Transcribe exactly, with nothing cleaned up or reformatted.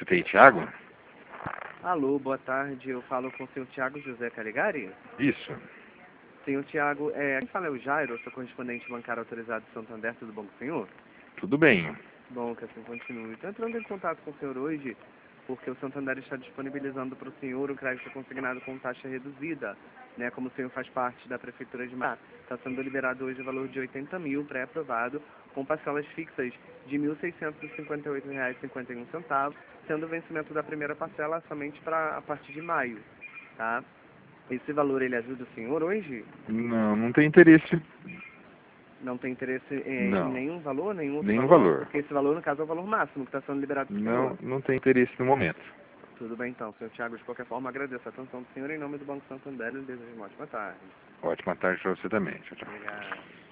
Você tem Thiago? Alô, boa tarde. Eu falo com o senhor Thiago José Caligari? Isso. Senhor Thiago, é, quem fala é o Jairo, eu sou correspondente bancário autorizado de Santander, tudo bom com o senhor? Tudo bem. Bom, que assim continue. Estou entrando em contato com o senhor hoje porque o Santander está disponibilizando para o senhor o crédito consignado com taxa reduzida, né? Como o senhor faz parte da Prefeitura de Mar, está sendo liberado hoje o valor de oitenta mil pré-aprovado, com parcelas fixas de mil seiscentos e cinquenta e oito reais e cinquenta e um centavos, sendo o vencimento da primeira parcela somente para a partir de maio, tá? Esse valor, ele ajuda o senhor hoje? Não, não tem interesse. Não tem interesse em, em Não. nenhum valor, nenhum outro Nenhum valor? valor. Porque esse valor, no caso, é o valor máximo que está sendo liberado para o senhor. Não, não tem interesse no momento. Tudo bem, então, senhor Thiago. De qualquer forma, agradeço a atenção do senhor em nome do Banco Santander e desejo uma ótima tarde. Ótima tarde para você também. Tchau, tchau. Obrigado.